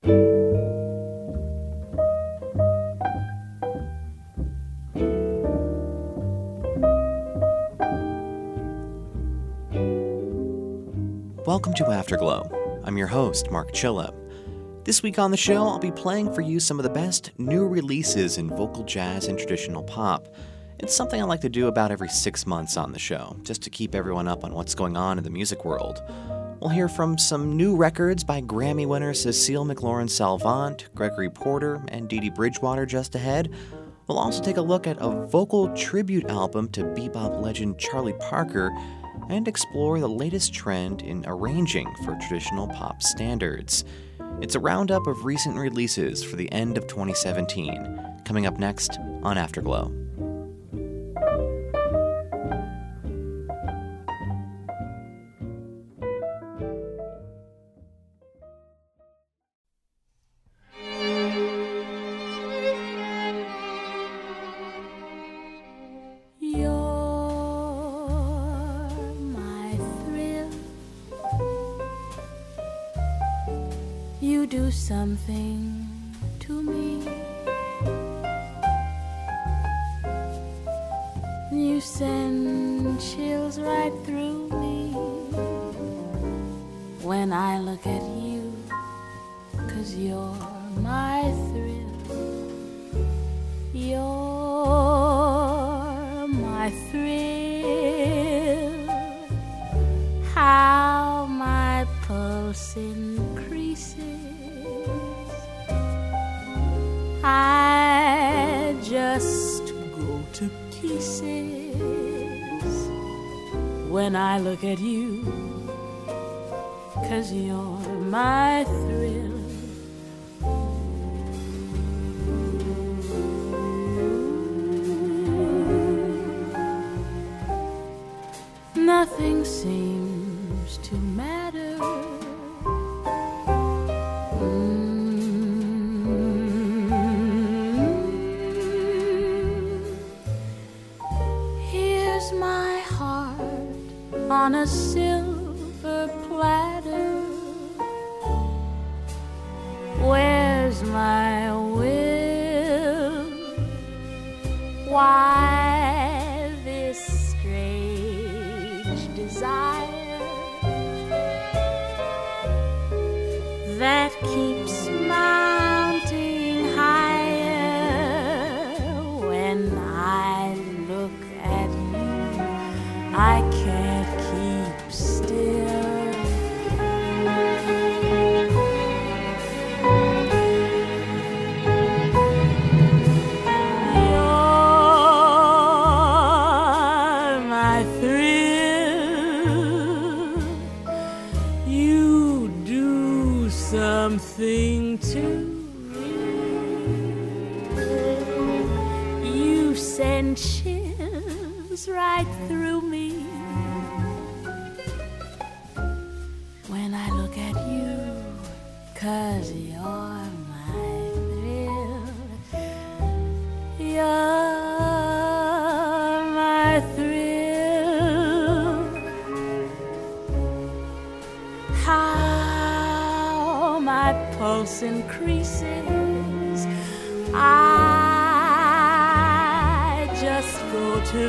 Welcome to Afterglow. I'm your host, Mark Chilla. This week on the show, I'll be playing for you some of the best new releases in vocal jazz and traditional pop. It's something I like to do about every 6 months on the show, just to keep everyone up on what's going on in the music world. We'll hear from some new records by Grammy winner Cecile McLorin-Salvant, Gregory Porter, and Dee Dee Bridgewater just ahead. We'll also take a look at a vocal tribute album to bebop legend Charlie Parker and explore the latest trend in arranging for traditional pop standards. It's a roundup of recent releases for the end of 2017, coming up next on Afterglow. Something to me. You send chills right through me when I look at you, 'cause you're my thrill. You're my thrill. How my pulse increases. I just go to pieces when I look at you, 'cause you're my thrill. Nothing seems to matter. On a silver platter, where's my will? Why this strange desire that keeps mounting higher? When I look at you, I can't keep still. You're my thrill. You do something to me. You send chills right through me when I look at you, 'cause you're my thrill. You're my thrill. How my pulse increases. I just go to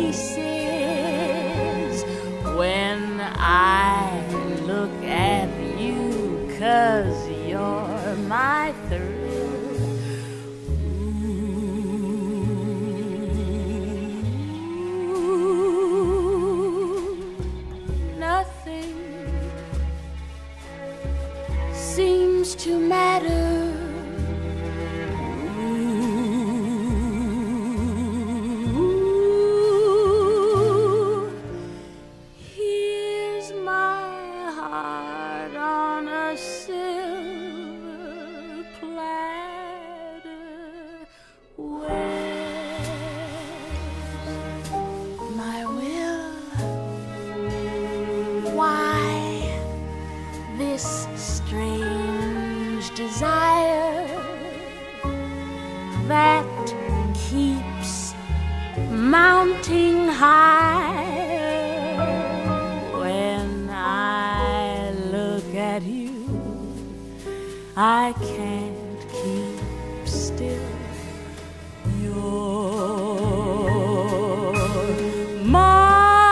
pieces when I look at you, 'cause you're my thrill. Ooh, nothing seems to matter. That keeps mounting higher. When I look at you, I can't keep still. You're my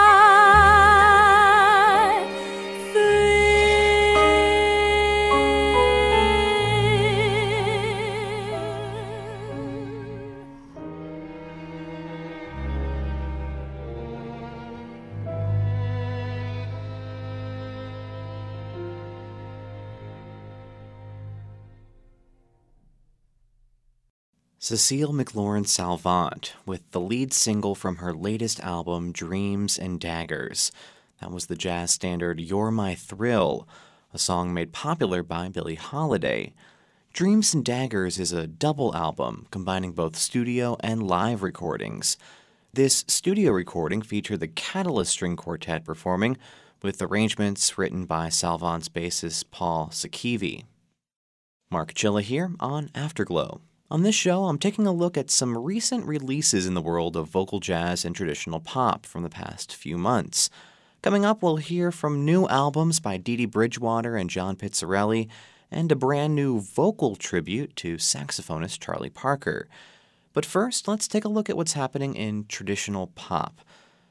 Cecile McLorin Salvant with the lead single from her latest album, Dreams and Daggers. That was the jazz standard You're My Thrill, a song made popular by Billie Holiday. Dreams and Daggers is a double album combining both studio and live recordings. This studio recording featured the Catalyst String Quartet performing, with arrangements written by Salvant's bassist Paul Sakivi. Mark Chilla here on Afterglow. On this show, I'm taking a look at some recent releases in the world of vocal jazz and traditional pop from the past few months. Coming up, we'll hear from new albums by Dee Dee Bridgewater and John Pizzarelli, and a brand new vocal tribute to saxophonist Charlie Parker. But first, let's take a look at what's happening in traditional pop.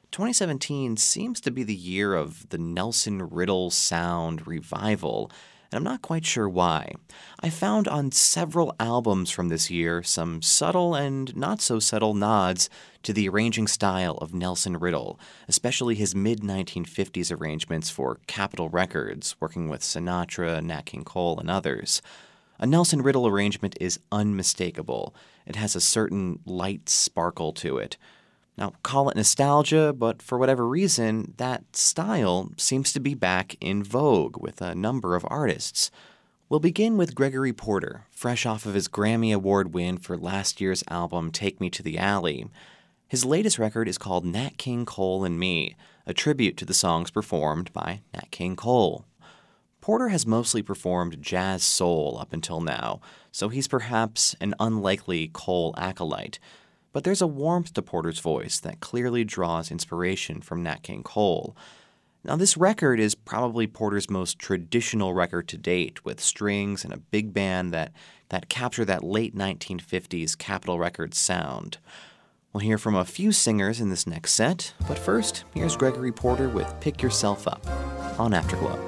2017 seems to be the year of the Nelson Riddle sound revival, and I'm not quite sure why. I found on several albums from this year some subtle and not so subtle nods to the arranging style of Nelson Riddle, especially his mid-1950s arrangements for Capitol Records, working with Sinatra, Nat King Cole, and others. A Nelson Riddle arrangement is unmistakable. It has a certain light sparkle to it. Now, call it nostalgia, but for whatever reason, that style seems to be back in vogue with a number of artists. We'll begin with Gregory Porter, fresh off of his Grammy Award win for last year's album Take Me to the Alley. His latest record is called Nat King Cole and Me, a tribute to the songs performed by Nat King Cole. Porter has mostly performed jazz soul up until now, so he's perhaps an unlikely Cole acolyte. But there's a warmth to Porter's voice that clearly draws inspiration from Nat King Cole. Now, this record is probably Porter's most traditional record to date, with strings and a big band that capture that late 1950s Capitol Records sound. We'll hear from a few singers in this next set, but first, here's Gregory Porter with Pick Yourself Up on Afterglow.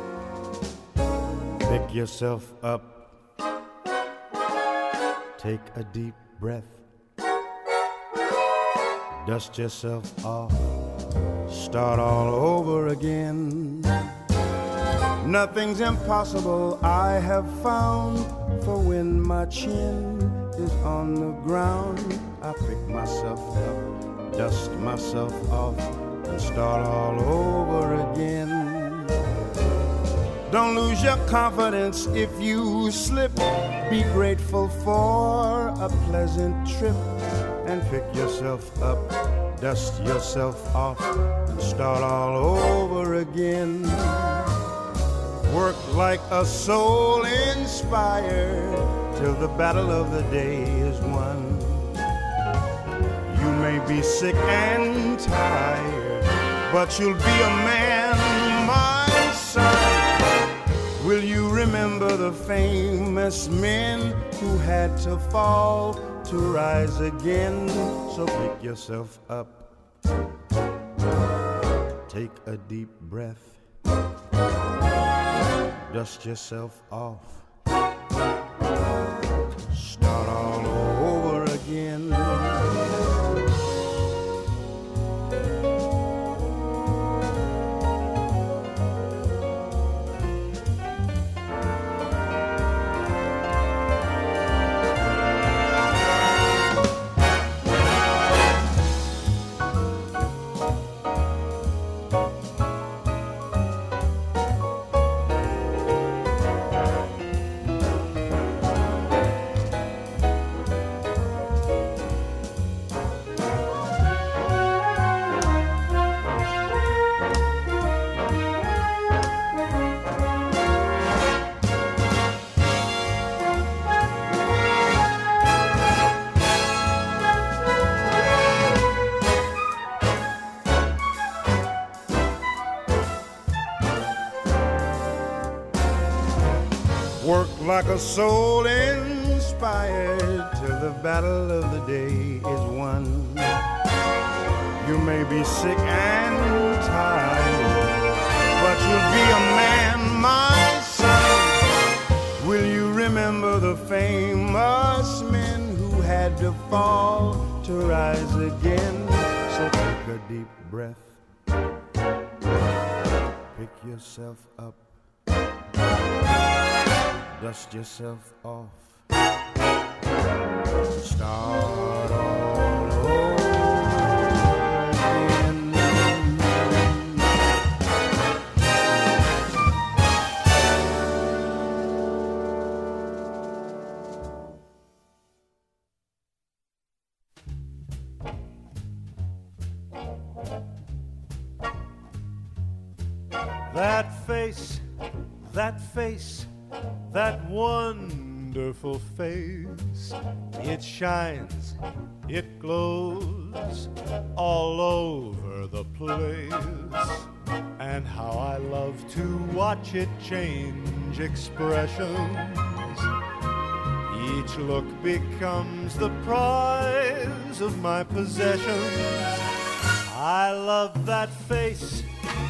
Pick yourself up, take a deep breath. Dust yourself off, start all over again. Nothing's impossible, I have found, for when my chin is on the ground, I pick myself up, dust myself off, and start all over again. Don't lose your confidence if you slip. Be grateful for a pleasant trip. And pick yourself up, dust yourself off, and start all over again. Work like a soul inspired till the battle of the day is won. You may be sick and tired, but you'll be a man, my son. Will you remember the famous men who had to fall to rise again? So pick yourself up, take a deep breath, dust yourself off, start all over again. like a soul inspired till the battle of the day is won. You may be sick and tired, but you'll be a man, my son. Will you remember the famous men who had to fall to rise again? So take a deep breath, pick yourself up, dust yourself off, start all over again. That face, that wonderful face, it shines, it glows all over the place. And how I love to watch it change expressions. Each look becomes the prize of my possessions. I love that face,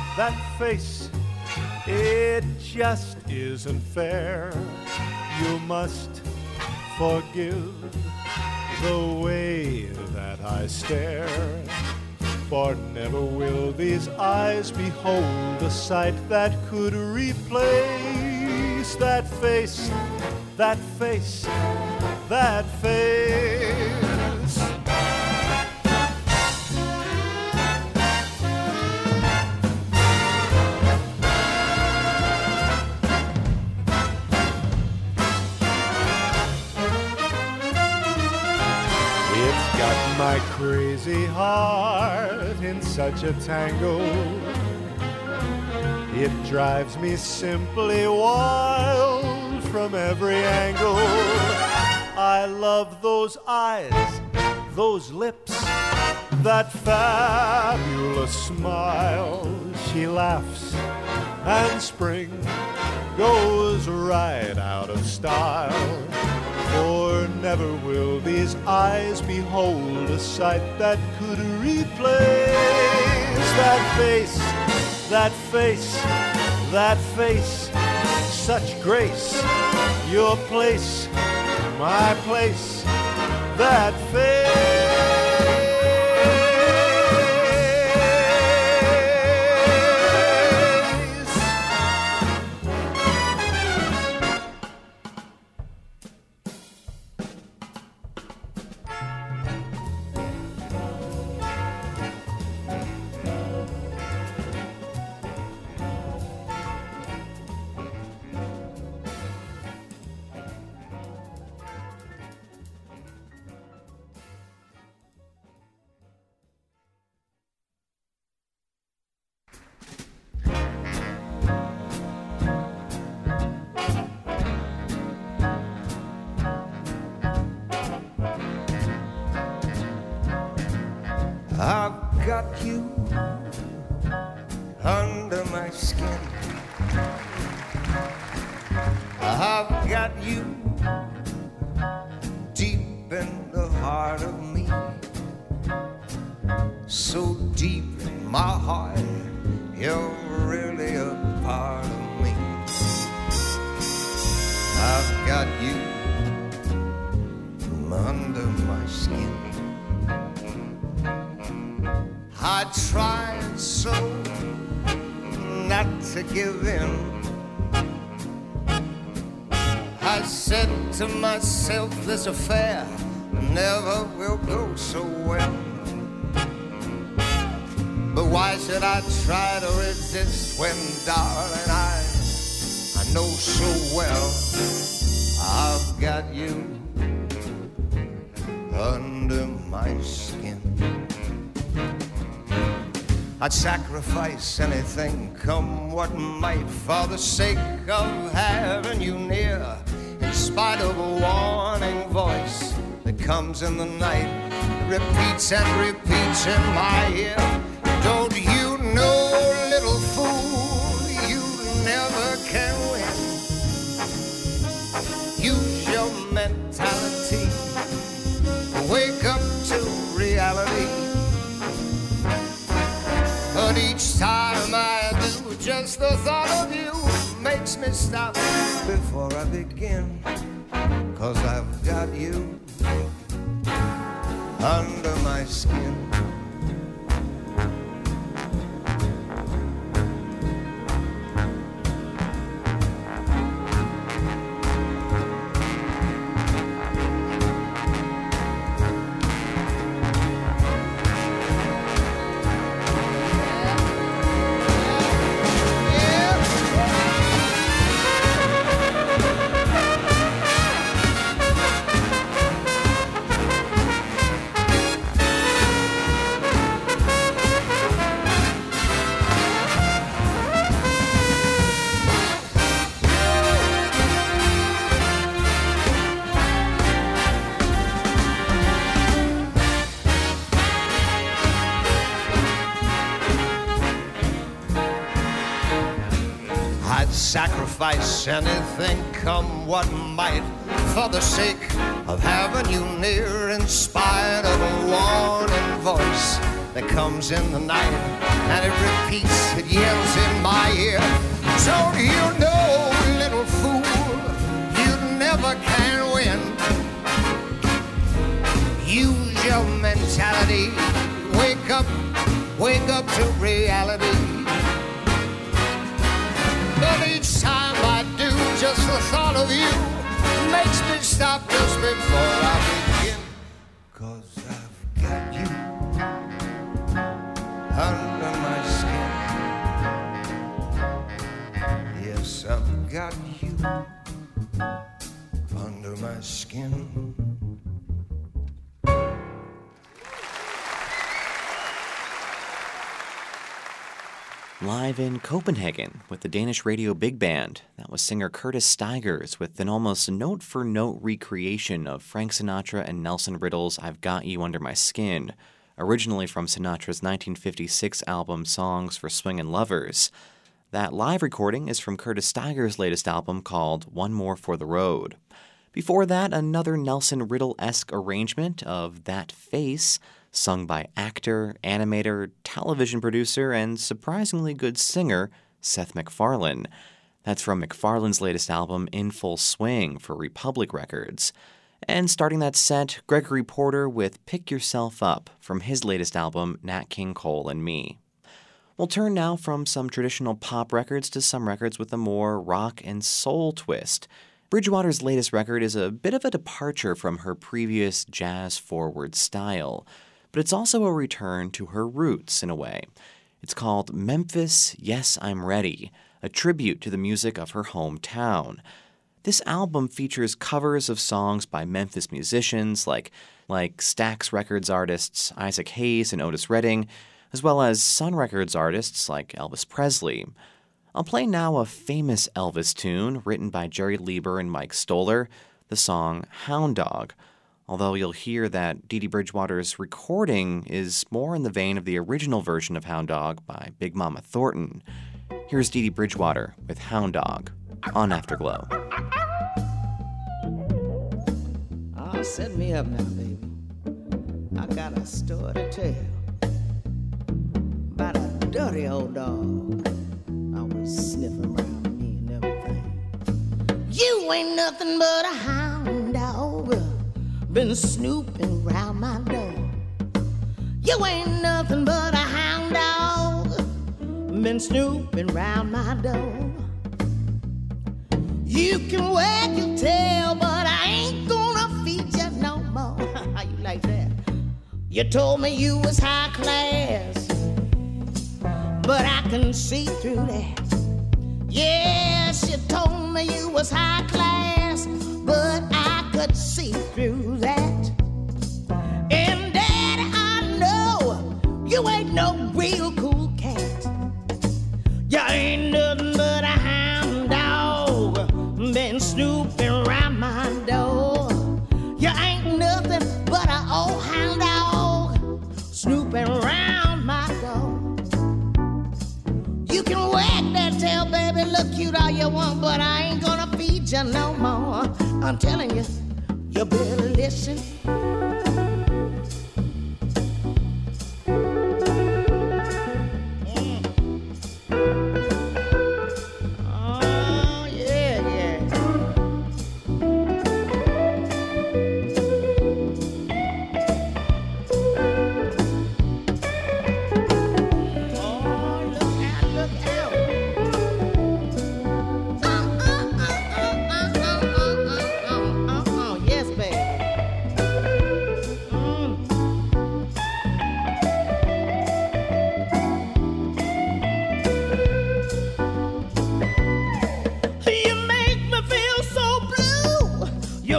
it just isn't fair. You must forgive the way that I stare, for never will these eyes behold a sight that could replace that face, that face, that face. My crazy heart in such a tangle, it drives me simply wild from every angle. I love those eyes, those lips, that fabulous smile. She laughs and spring goes right out of style. For never will these eyes behold a sight that could replace that face, that face, that face. Such grace, your place, my place, that face. I've got you under my skin. I've got you deep in the heart of me. So deep in my heart, you're really a part of me. I've got you under my skin. I tried so not to give in. I said to myself, this affair never will go so well. But why should I try to resist when, darling, I know so well I've got you under my skin. I'd sacrifice anything, come what might, for the sake of having you near, in spite of a warning voice that comes in the night, repeats and repeats in my ear. Don't you know, little fool, you never can win. makes me stop before I begin. 'Cause I've got you under my skin. Sacrifice anything, come what might, for the sake of having you near, in spite of a warning voice that comes in the night, and it repeats, it yells in my ear. Don't you know, little fool, you never can win. Use your mentality, wake up to reality. But each time I do, just the thought of you makes me stop just before I begin. 'Cause I've got you under my skin. Yes, I've got you under my skin. Live in Copenhagen with the Danish radio big band, that was singer Curtis Stigers with an almost note-for-note recreation of Frank Sinatra and Nelson Riddle's I've Got You Under My Skin, originally from Sinatra's 1956 album Songs for Swingin' Lovers. That live recording is from Curtis Stigers' latest album called One More for the Road. Before that, another Nelson Riddle-esque arrangement of That Face, sung by actor, animator, television producer, and surprisingly good singer Seth MacFarlane. That's from MacFarlane's latest album In Full Swing for Republic Records. And starting that set, Gregory Porter with Pick Yourself Up from his latest album Nat King Cole and Me. We'll turn now from some traditional pop records to some records with a more rock and soul twist. Bridgewater's latest record is a bit of a departure from her previous jazz-forward style, but it's also a return to her roots in a way. It's called Memphis, Yes, I'm Ready, a tribute to the music of her hometown. This album features covers of songs by Memphis musicians like Stax Records artists Isaac Hayes and Otis Redding, as well as Sun Records artists like Elvis Presley. I'll play now a famous Elvis tune written by Jerry Lieber and Mike Stoller, the song Hound Dog, although you'll hear that Dee Dee Bridgewater's recording is more in the vein of the original version of Hound Dog by Big Mama Thornton. Here's Dee Dee Bridgewater with Hound Dog on Afterglow. Oh, set me up now, baby. I got a story to tell about a dirty old dog always sniffing around me and everything. You ain't nothing but a hound dog, been snooping round my door. You ain't nothing but a hound dog, been snooping round my door. You can wag your tail, but I ain't gonna feed you no more. How you like that? You told me you was high class, but I can see through that. Yes, you told me you was high class, but I could see through that. And Daddy, I know you ain't no real cool cat. You ain't nothing but a hound dog, been snooping around my door. You ain't nothing but an old hound dog, snooping around my door. You can wag that tail, baby, look cute all you want, but I ain't gonna feed you no more. I'm telling you, you better listen. Oh,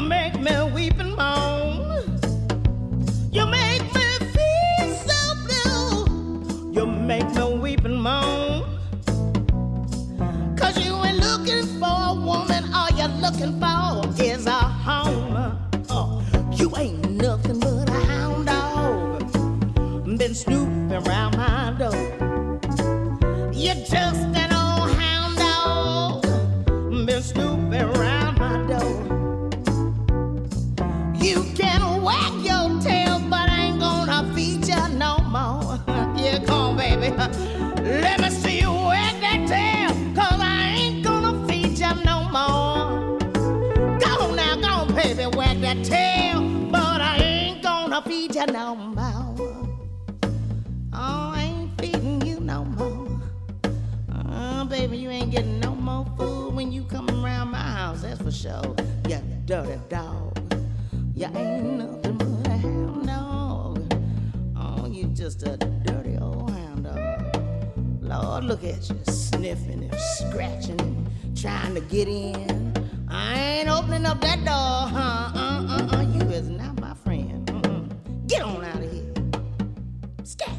make me weep and moan. You make me feel so blue. You make me weep and moan. 'Cause you ain't looking for a woman. All you're looking for is a home. Oh, you ain't nothing but a hound dog. Been snooping around my door. You're just an old hound dog. Been snooping around my door. You can wag your tail, but I ain't gonna feed you no more. Yeah, come on, baby. Let me see you wag that tail, 'cause I ain't gonna feed you no more. Go on now, go on, baby, wag that tail, but I ain't gonna feed you no more. Oh, I ain't feeding you no more. Oh, baby, you ain't getting no more food when you come around my house, that's for sure. You dirty dog. You ain't nothing but a hound dog. Oh, you just a dirty old hound dog. Lord, look at you, sniffing and scratching and trying to get in. I ain't opening up that door, huh? You is not my friend. Get on out of here. Scat.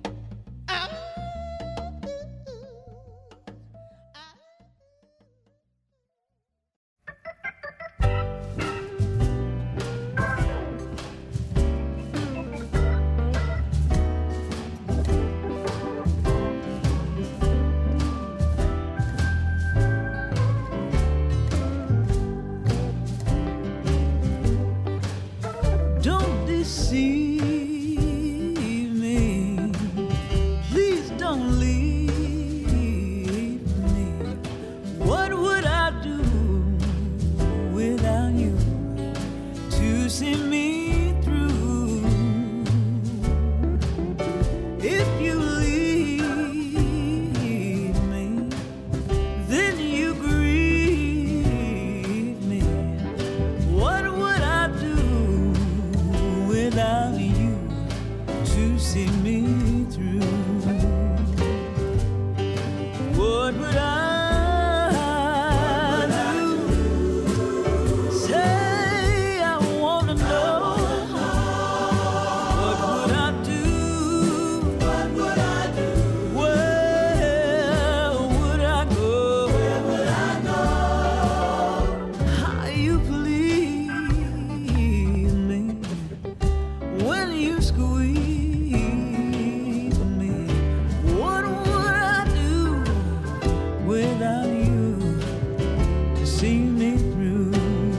Don't deceive me. Please don't leave me. What would I do without you to see me through? If you leave me, then you grieve me. What would I do without you to see me through? What would I do? Say I wanna know. What would I do? What would I do? Where would I go? Where would I go? How you please me when you squeeze me. What would I do without you to see me through?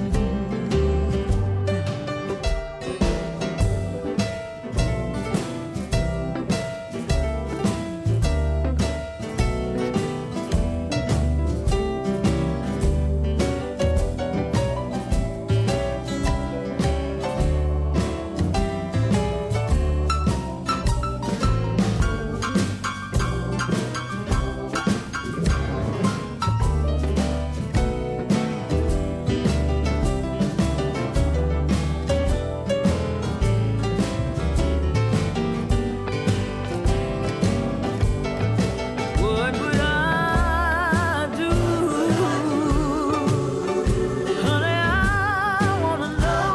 What would I do? Honey, I wanna know.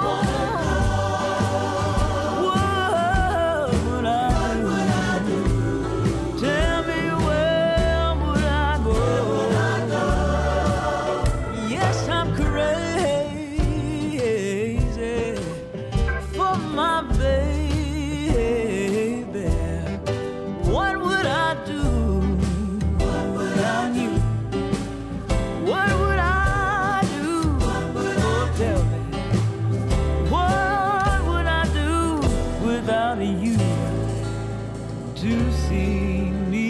What would I do? Tell me, where would I go? Yes, I'm crazy for my baby. What would I do without you? What would I do? Oh, tell me. What would I do without you to see me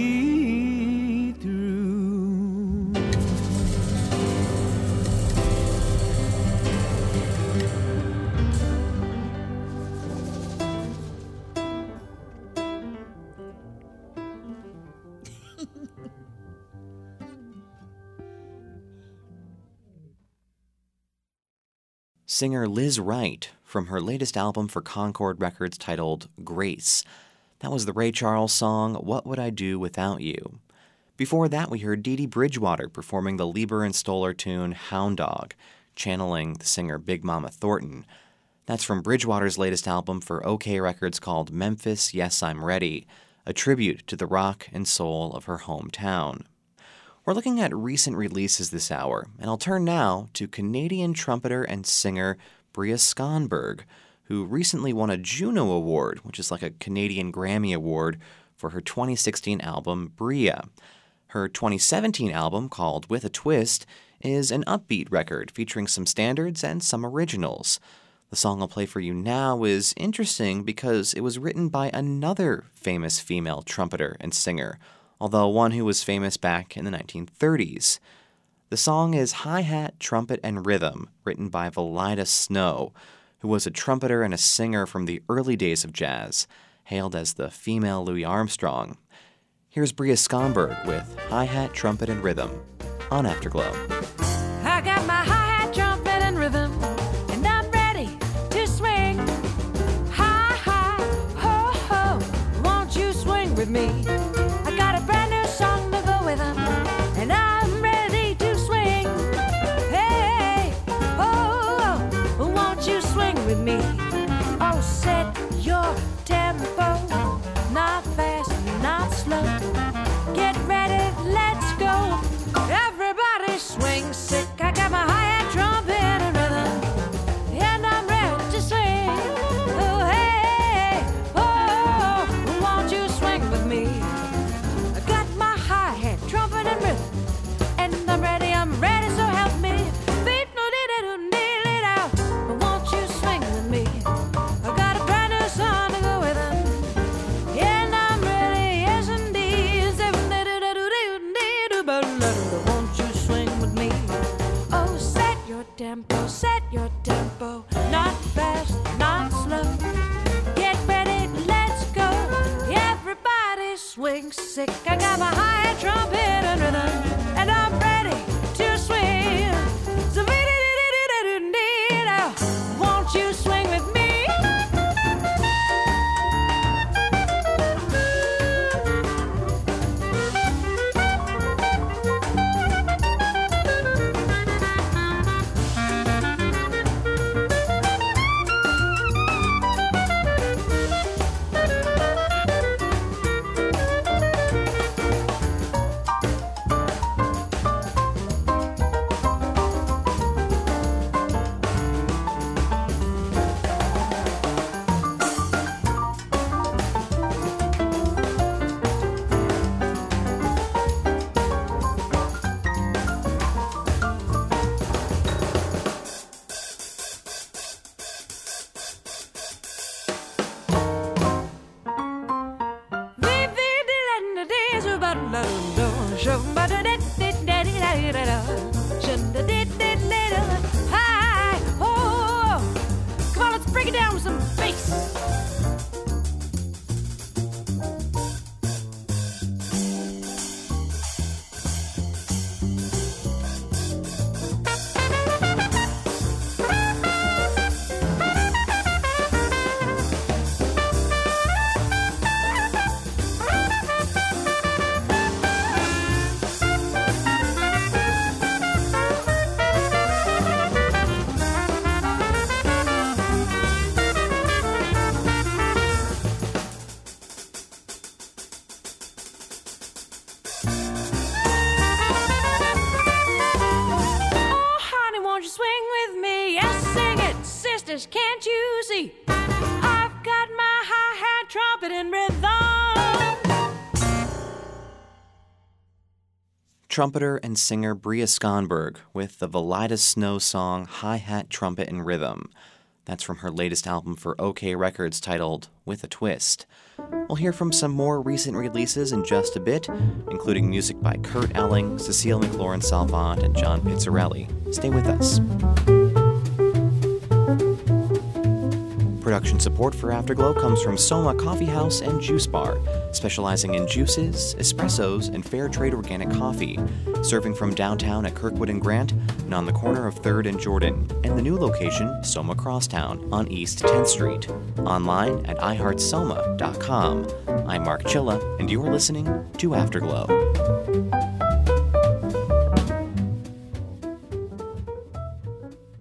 through? Singer Liz Wright from her latest album for Concord Records titled Grace. That was the Ray Charles song, What Would I Do Without You? Before that, we heard Dee Dee Bridgewater performing the Lieber and Stoller tune Hound Dog. channeling the singer Big Mama Thornton. That's from Bridgewater's latest album for OK Records called Memphis, Yes, I'm Ready, a tribute to the rock and soul of her hometown. We're looking at recent releases this hour, and I'll turn now to Canadian trumpeter and singer Bria Skonberg, who recently won a Juno Award, which is like a Canadian Grammy Award, for her 2016 album Bria. Her 2017 album, called With a Twist, is an upbeat record featuring some standards and some originals. The song I'll play for you now is interesting because it was written by another famous female trumpeter and singer, although one who was famous back in the 1930s. The song is Hi-Hat, Trumpet, and Rhythm, written by Valida Snow, who was a trumpeter and a singer from the early days of jazz, hailed as the female Louis Armstrong. Here's Bria Skonberg with Hi-Hat, Trumpet, and Rhythm on Afterglow. I got my hi-hat, trumpet, and rhythm, and I'm ready to swing. Hi-hi, ho-ho, won't you swing with me? I got a brand new song to go with them, and I'm ready to swing. Hey, oh, won't you swing with me? Oh, set your tempo, not fast, not slow. Get ready, let's go. Everybody swing sick. I got my hi-hat, trumpet, and rhythm, and I'm ready to swing. Oh, hey, oh, won't you swing with me? I got my hi-hat, trumpet, and rhythm, and I'm ready, so help me. Beep, no, dee-dee-doo-dee-dee, out. Won't you swing with me? I got a brand new song to go with them, and I'm ready, yes indeed. Won't you swing with me? Oh, set your tempo, not fast, not slow. Get ready, let's go. Everybody swing sick. I got my hi-hat, trumpet, and rhythm, and I'm ready to swing. So won't you swing with me? Hi, oh, come on, let's break it down with some bass. Can't you see? I've got my hi-hat, trumpet, and rhythm. Trumpeter and singer Bria Skonberg with the Valida Snow song Hi-Hat, Trumpet, and Rhythm. That's from her latest album for OK Records titled With a Twist. We'll hear from some more recent releases in just a bit, including music by Kurt Elling, Cecile McLaurin-Salvant, and John Pizzarelli. Stay with us. Production support for Afterglow comes from Soma Coffee House and Juice Bar, specializing in juices, espressos, and fair trade organic coffee, serving from downtown at Kirkwood and Grant and on the corner of 3rd and Jordan, and the new location, Soma Crosstown, on East 10th Street. Online at iHeartSoma.com. I'm Mark Chilla, and you're listening to Afterglow.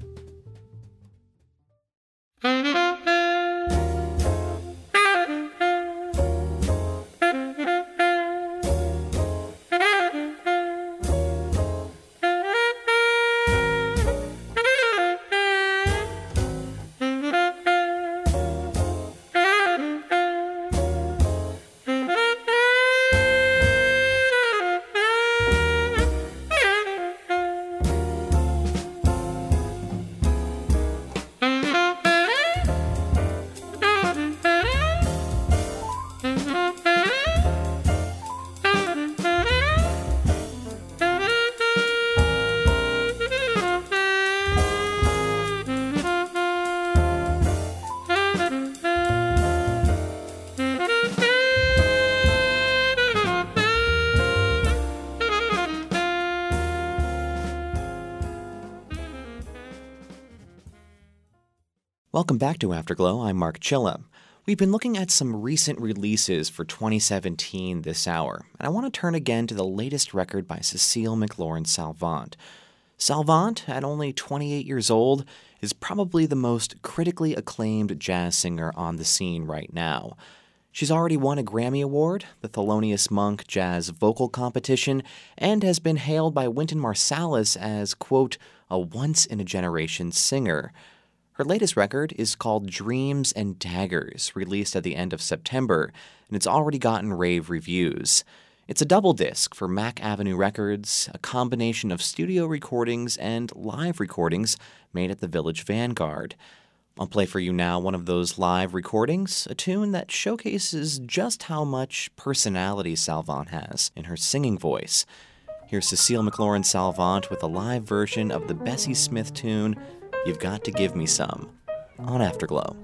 Welcome back to Afterglow. I'm Mark Chilla. We've been looking at some recent releases for 2017 this hour, and I want to turn again to the latest record by Cecile McLorin-Salvant. Salvant, at only 28 years old, is probably the most critically acclaimed jazz singer on the scene right now. She's already won a Grammy Award, the Thelonious Monk Jazz Vocal Competition, and has been hailed by Wynton Marsalis as, quote, a once-in-a-generation singer. Her latest record is called Dreams and Daggers, released at the end of September, and it's already gotten rave reviews. It's a double disc for Mack Avenue Records, a combination of studio recordings and live recordings made at the Village Vanguard. I'll play for you now one of those live recordings, a tune that showcases just how much personality Salvant has in her singing voice. Here's Cecile McLorin-Salvant with a live version of the Bessie Smith tune, You've Got to Give Me Some, on Afterglow.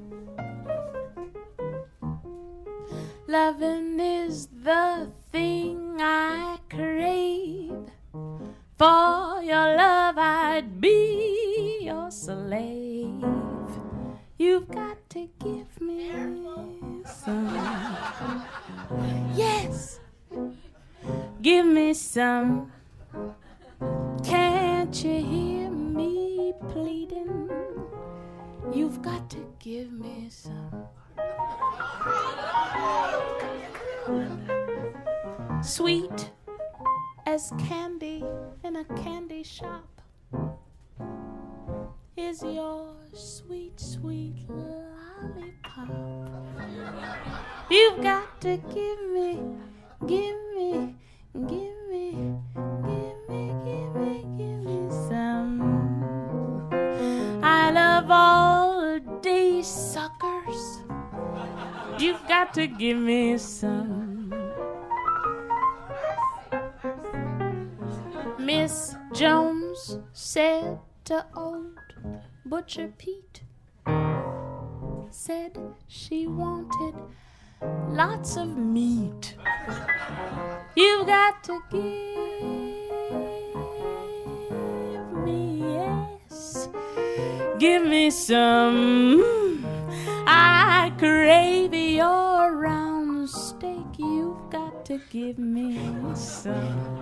Loving is the thing I crave. For your love I'd be your slave. You've got to give me some. Yes, give me some. Can't you hear me pleading? You've got to give me some. Sweet as candy in a candy shop is your sweet, sweet lollipop. You've got to give me, give me, give me, give me, give me, give me some. I love all day suckers. You've got to give me some. Miss Jones said to old Butcher Pete, said she wanted lots of meat. You've got to give me, yes, give me some. I crave your round steak. You've got to give me some.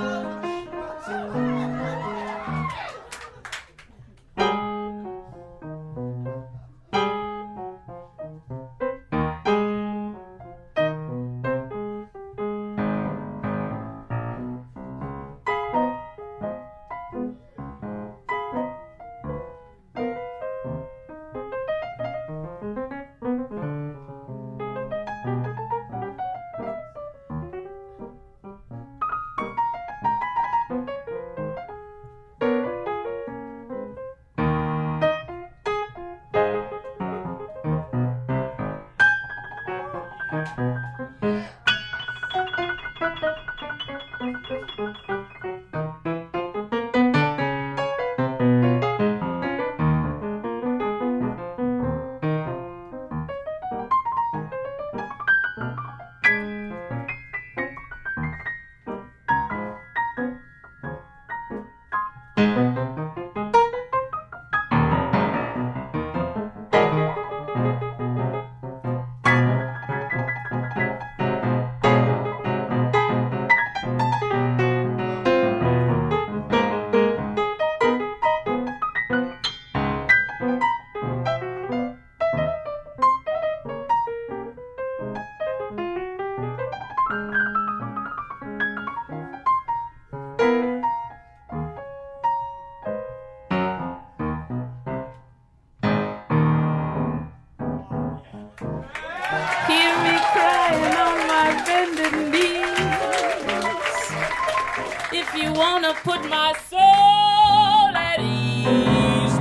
Put my soul at ease,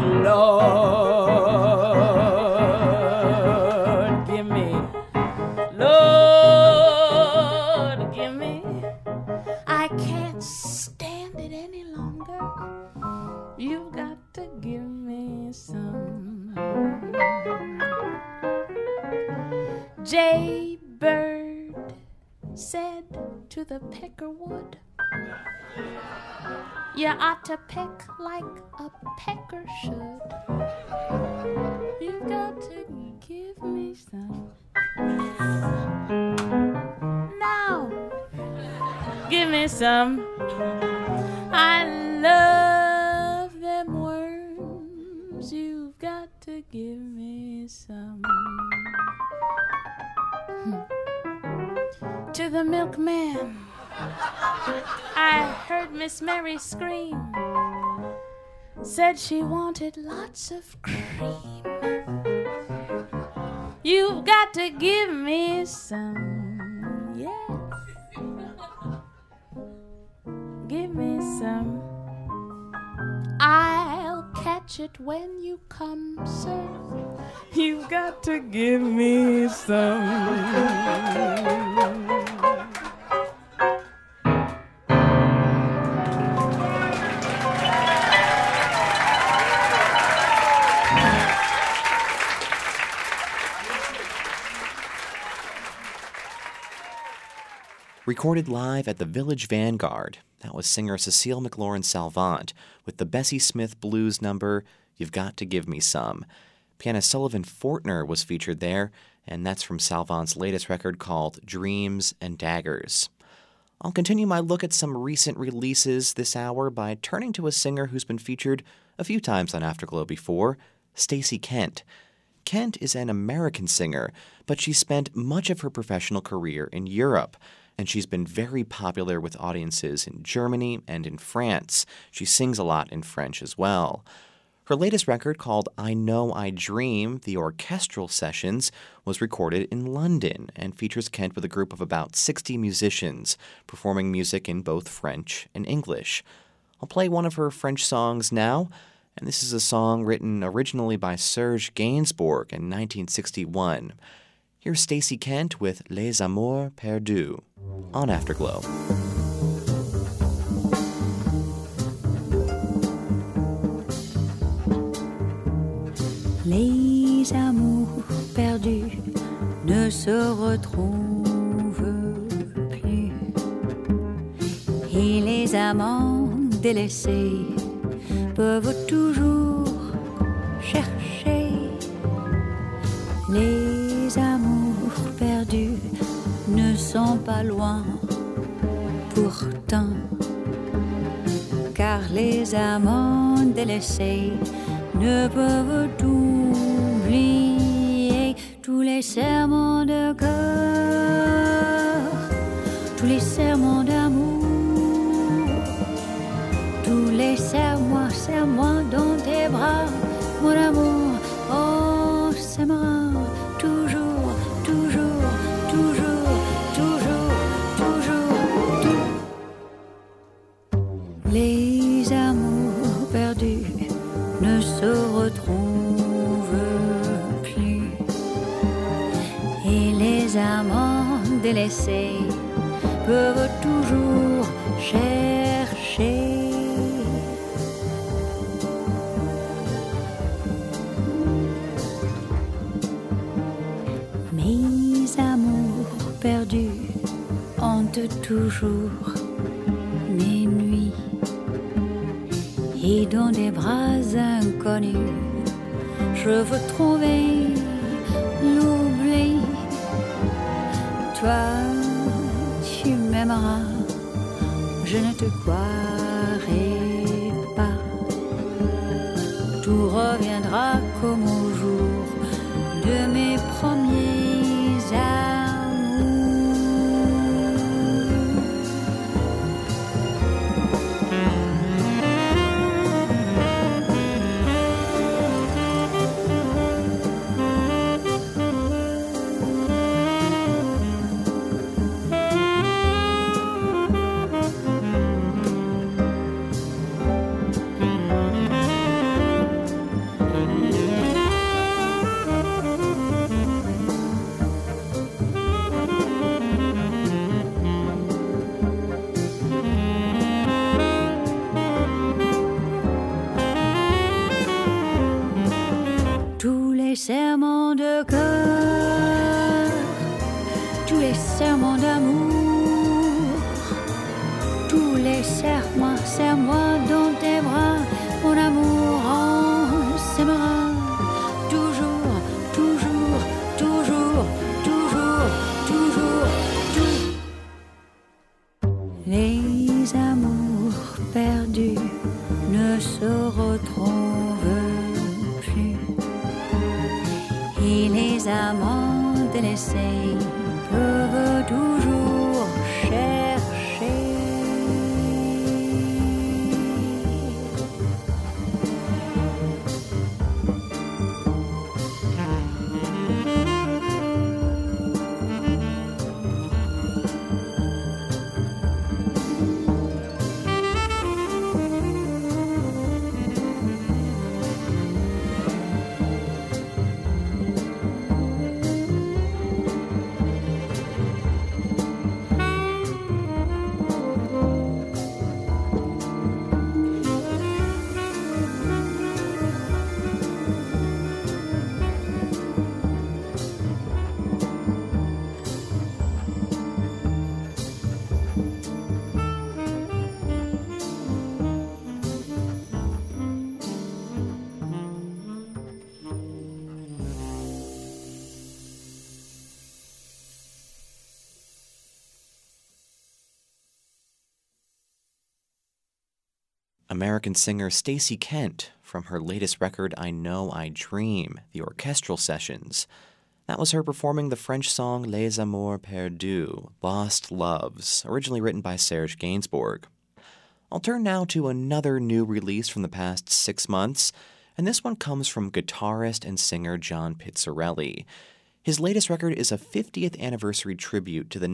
Lord, give me, Lord, give me. I can't stand it any longer. You've got to give me some. Jay Bird said to the peckerwood, you ought to peck like a pecker should. You've got some. I love them worms. You've got to give me some. To the milkman, I heard Miss Mary scream. Said she wanted lots of cream. You've got to give me some, yes. Give me some. I'll catch it when you come, sir. You've got to give me some. Recorded live at the Village Vanguard, that was singer Cecile McLaurin Salvant with the Bessie Smith blues number, You've Got to Give Me Some. Pianist Sullivan Fortner was featured there, and that's from Salvant's latest record called Dreams and Daggers. I'll continue my look at some recent releases this hour by turning to a singer who's been featured a few times on Afterglow before, Stacey Kent. Kent is an American singer, but she spent much of her professional career in Europe, and she's been very popular with audiences in Germany and in France. She sings a lot in French as well. Her latest record, called I Know I Dream, The Orchestral Sessions, was recorded in London and features Kent with a group of about 60 musicians, performing music in both French and English. I'll play one of her French songs now, and this is a song written originally by Serge Gainsbourg in 1961. Here's Stacey Kent with Les Amours Perdus on Afterglow. Les amours perdus ne se retrouvent plus, et les amants délaissés peuvent toujours chercher. Les amours perdus ne sont pas loin pourtant, car les amants délaissés ne peuvent oublier tous les serments de cœur, tous les serments d'amour, tous les serre-moi, serre-moi dans tes bras, mon amour, on s'aimera toujours, toujours, toujours, toujours, toujours, tout. Les amours perdus ne se retrouvent plus, et les amants délaissés peuvent toujours chercher. Mes amours perdus hantent toujours mes nuits, et dans des bras inconnus, je veux trouver l'oubli. Toi, tu m'aimeras, je ne te croirai pas. Tout reviendra comme au jour de mes premiers amours. Serments de cœur, tous les serments d'amour, tous les serre-moi, serre-moi dans tes bras, mon amour, on s'aimera toujours, toujours, toujours, toujours, toujours, tout. Les Et les amants délaissés peuvent toujours chercher. American singer Stacey Kent from her latest record, I Know I Dream, the orchestral sessions. That was her performing the French song Les Amours Perdus, Lost Loves, originally written by Serge Gainsbourg. I'll turn now to another new release from the past 6 months, and this one comes from guitarist and singer John Pizzarelli. His latest record is a 50th anniversary tribute to the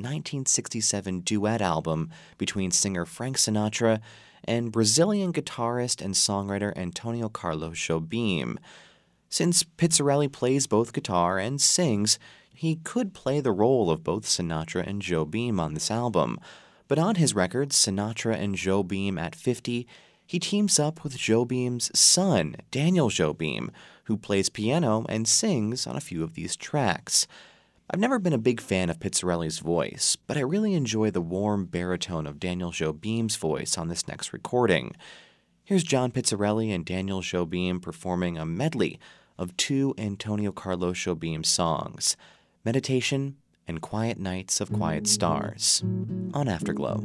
1967 duet album between singer Frank Sinatra and Brazilian guitarist and songwriter Antonio Carlos Jobim. Since Pizzarelli plays both guitar and sings, he could play the role of both Sinatra and Jobim on this album. But on his record, Sinatra and Jobim at 50, he teams up with Jobim's son, Daniel Jobim, who plays piano and sings on a few of these tracks. I've never been a big fan of Pizzarelli's voice, but I really enjoy the warm baritone of Daniel Jobim's voice on this next recording. Here's John Pizzarelli and Daniel Jobim performing a medley of 2 Antonio Carlos Jobim songs, Meditation and Quiet Nights of Quiet Stars, on Afterglow.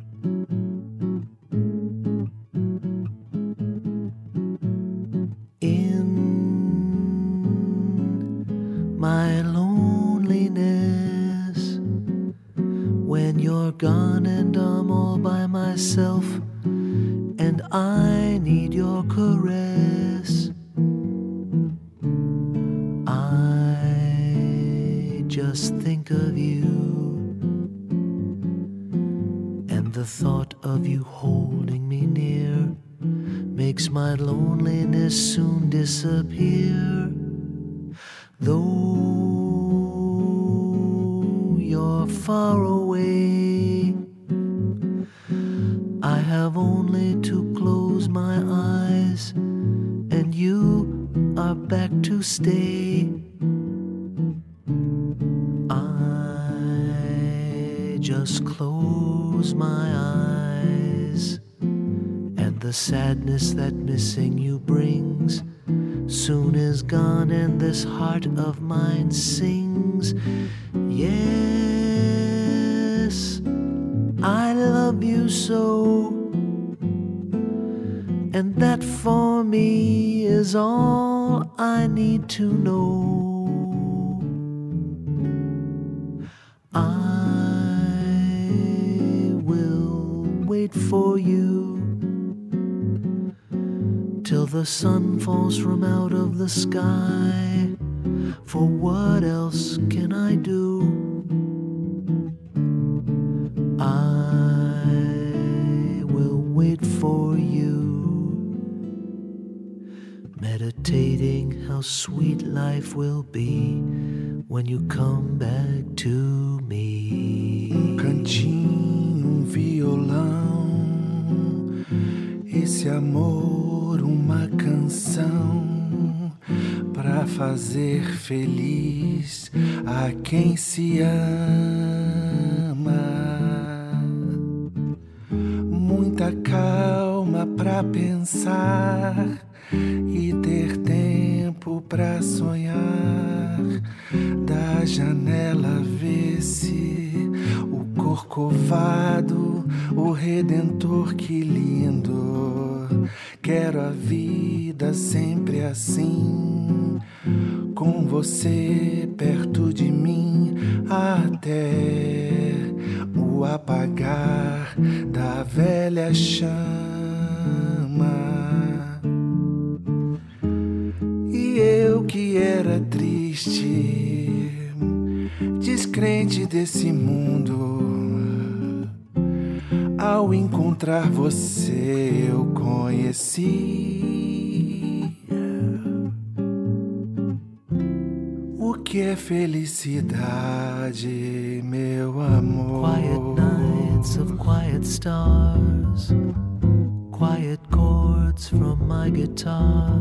In my loneliness, when you're gone and I'm all by myself, and I need your caress, I just think of you, and the thought of you holding me near makes my loneliness soon disappear. Though you're far away, I have only to close my eyes, and you are back to stay. I just close my eyes, and the sadness that missing you brings soon is gone, and this heart of mine sings, yes, I love you so, and that for me is all I need to know. I will wait for you till the sun falls from out of the sky, for what else can I do? I will wait for you, meditating how sweet life will be when you come back to me. Cantinho, violão, esse amor, uma canção pra fazer feliz a quem se ama. Muita calma pra pensar e ter tempo pra sonhar. Da janela vê-se o Corcovado, o Redentor, que lindo. Quero a vida sempre assim, com você perto de mim até o apagar da velha chama. E eu que era triste, descrente desse mundo, ao encontrar você eu conheci o que é felicidade, meu amor. Quiet nights of quiet stars, quiet chords from my guitar.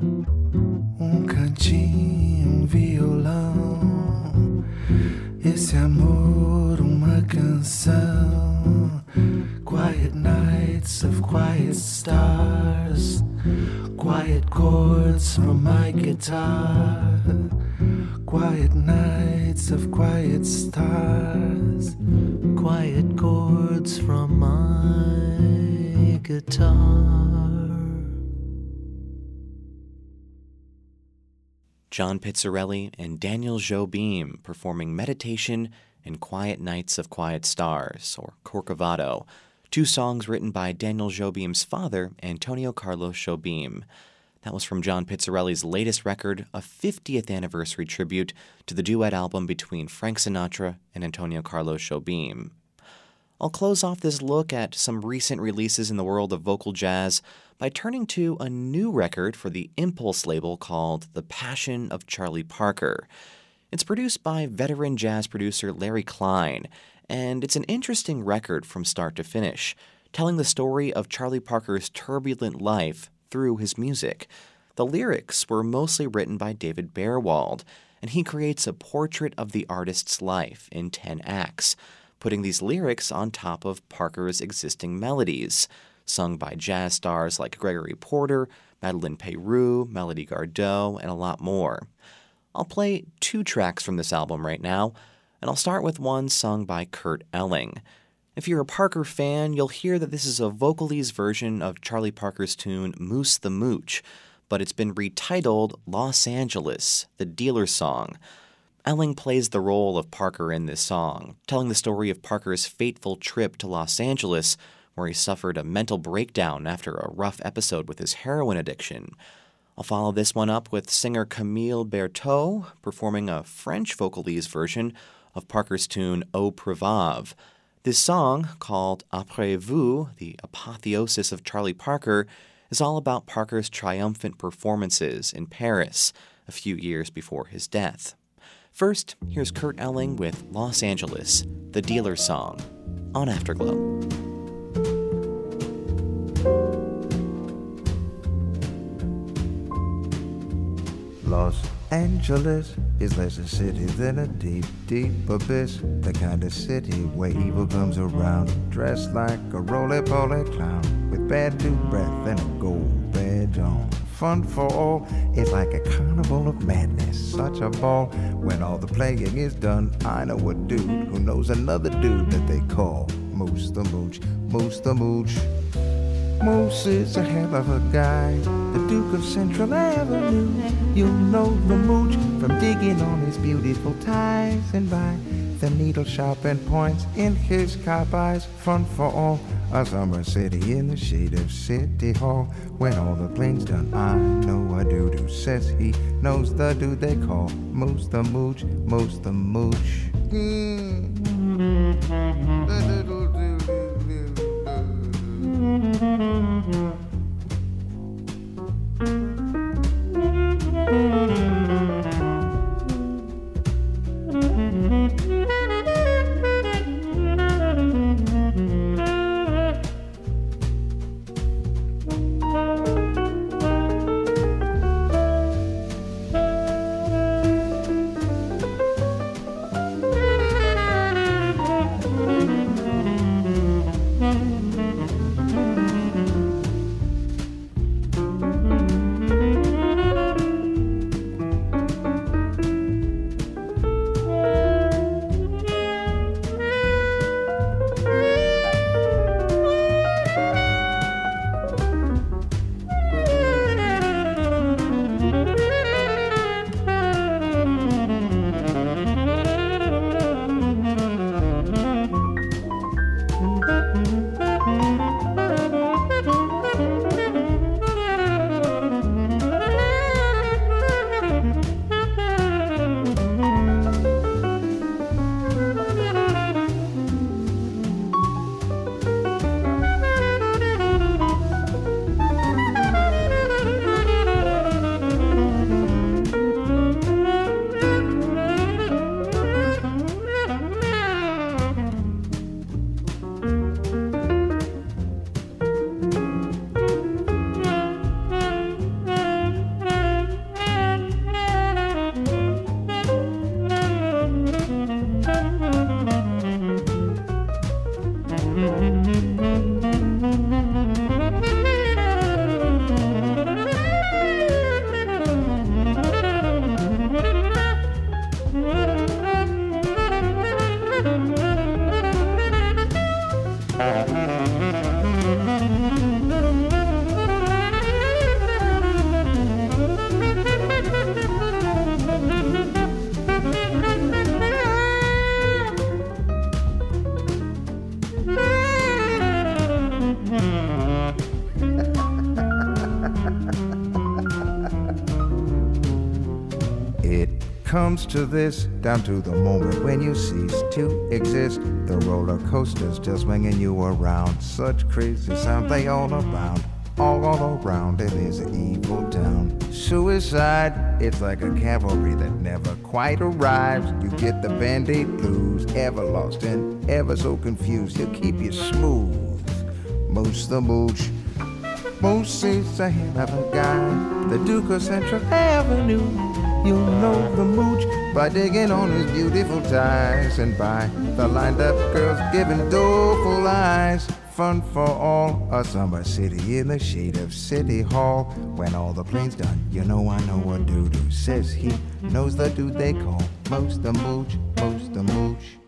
Cantinho, violão, esse amor, uma canção. Quiet nights of quiet stars, quiet chords from my guitar. Quiet nights of quiet stars, quiet chords from my guitar. John Pizzarelli and Daniel Jobim performing Meditation and Quiet Nights of Quiet Stars, or Corcovado, two songs written by Daniel Jobim's father, Antonio Carlos Jobim. That was from John Pizzarelli's latest record, a 50th anniversary tribute to the duet album between Frank Sinatra and Antonio Carlos Jobim. I'll close off this look at some recent releases in the world of vocal jazz by turning to a new record for the Impulse label called The Passion of Charlie Parker. It's produced by veteran jazz producer Larry Klein, and it's an interesting record from start to finish, telling the story of Charlie Parker's turbulent life through his music. The lyrics were mostly written by David Bearwald, and he creates a portrait of the artist's life in 10 acts, putting these lyrics on top of Parker's existing melodies, sung by jazz stars like Gregory Porter, Madeleine Peyroux, Melody Gardot, and a lot more. I'll play 2 tracks from this album right now, and I'll start with one sung by Kurt Elling. If you're a Parker fan, you'll hear that this is a vocalese version of Charlie Parker's tune Moose the Mooch, but it's been retitled Los Angeles, the Dealer Song. Elling plays the role of Parker in this song, telling the story of Parker's fateful trip to Los Angeles, where he suffered a mental breakdown after a rough episode with his heroin addiction. I'll follow this one up with singer Camille Berthaud performing a French vocalese version of Parker's tune Au Preuve. This song, called Après Vous, the apotheosis of Charlie Parker, is all about Parker's triumphant performances in Paris a few years before his death. First, here's Kurt Elling with Los Angeles, the Dealer Song, on Afterglow. Los Angeles is less a city than a deep, deep abyss. The kind of city where evil comes around, dressed like a roly-poly clown, with bad dude breath and a gold badge on. Fun for all, it's like a carnival of madness, such a ball. When all the playing is done, I know a dude who knows another dude that they call Moose the Mooch, Moose the Mooch. Moose is a hell of a guy, the Duke of Central Avenue. You'll know the Mooch from digging on his beautiful ties, and by the needle sharpened points in his cop eyes. Fun for all, a summer city in the shade of City Hall. When all the playing's done, I know a dude who says he knows the dude they call Moose the Mooch, Moose the Mooch. Comes to this, down to the moment when you cease to exist. The roller coaster's just swinging you around. Such crazy sound they all abound. All around it is an evil town. Suicide, it's like a cavalry that never quite arrives. You get the band-aid blues, ever lost and ever so confused. He'll keep you smooth. Moose the mooch. Moose is a hell of a guy. The Duke of Central Avenue. You'll know the mooch by digging on his beautiful ties and by the lined-up girls giving doleful eyes. Fun for all, a summer city in the shade of City Hall. When all the plane's done, you know I know what doo-doo says. He knows the dude they call Moose the Mooch, Moose the Mooch.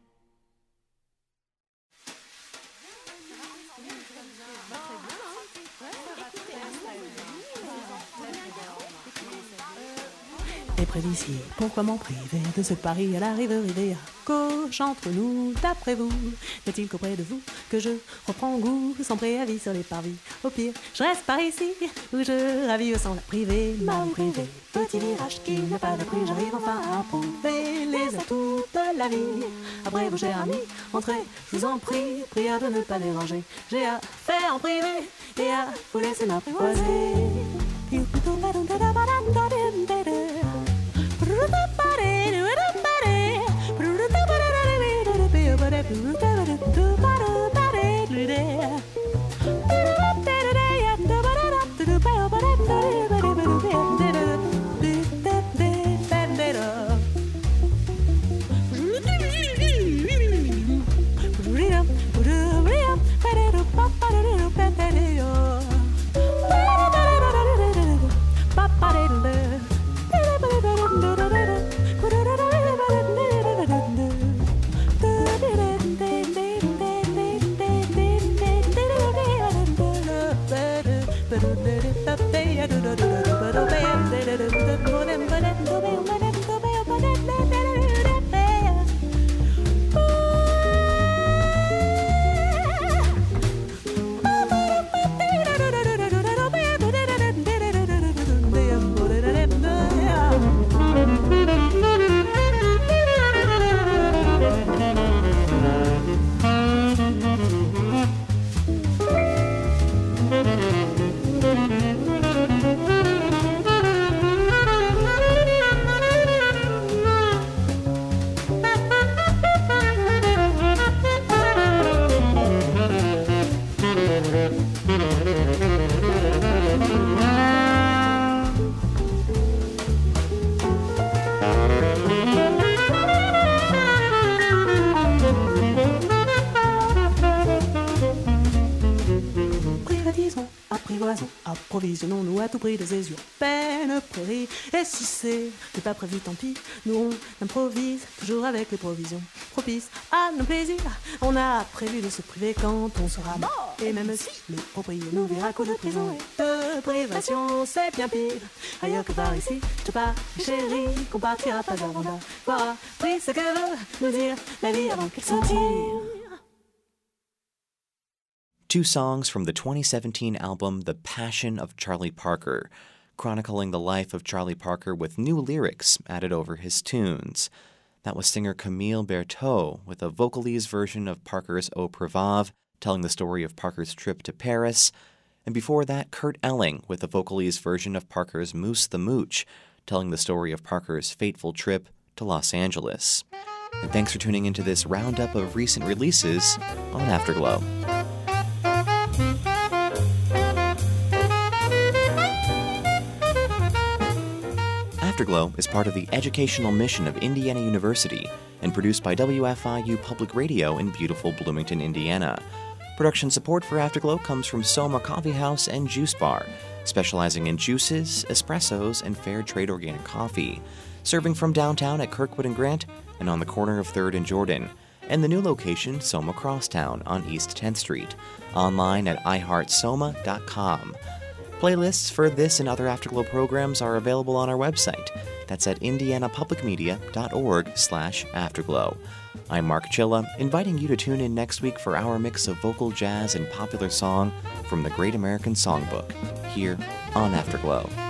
Et près d'ici, pourquoi m'en priver de ce Paris à la rive rivée à gauche entre nous, d'après vous, n'est-il qu'auprès de vous que je reprends goût sans préavis sur les parvis? Au pire, je reste par ici où je ravive sans la priver, ma privée. Petit virage qui n'a pas de prix, j'arrive enfin à prouver les atouts de la vie. Après vos chers amis, entrez, je vous en prie, prière de ne pas déranger. J'ai à faire en privé et à vous laisser m'apprivoiser. Approvisionnons-nous à tout prix des aisirs, peine, prairie. Et si c'est pas prévu, tant pis. Nous on improvise toujours avec les provisions propices à nos plaisirs. On a prévu de se priver quand on sera mort. Et même si le propriétaire nous verra coup de prison et de privation, c'est bien pire ailleurs que par ici. Je pars, chérie, qu'on partira pas avant d'avoir pris ce que veut nous dire la vie avant qu'elle s'en tire. Two songs from the 2017 album The Passion of Charlie Parker, chronicling the life of Charlie Parker with new lyrics added over his tunes. That was singer Camille Berthaud with a vocalese version of Parker's Au Prévave, telling the story of Parker's trip to Paris. And before that, Kurt Elling with a vocalese version of Parker's Moose the Mooch, telling the story of Parker's fateful trip to Los Angeles. And thanks for tuning into this roundup of recent releases on Afterglow. Afterglow is part of the educational mission of Indiana University and produced by WFIU Public Radio in beautiful Bloomington, Indiana. Production support for Afterglow comes from Soma Coffee House and Juice Bar, specializing in juices, espressos, and fair trade organic coffee. serving from downtown at Kirkwood and Grant and on the corner of 3rd and Jordan, and the new location, Soma Crosstown on East 10th Street, online at iHeartSoma.com. Playlists for this and other Afterglow programs are available on our website. That's at indianapublicmedia.org/afterglow. I'm Mark Chilla, inviting you to tune in next week for our mix of vocal jazz and popular song from the Great American Songbook, here on Afterglow.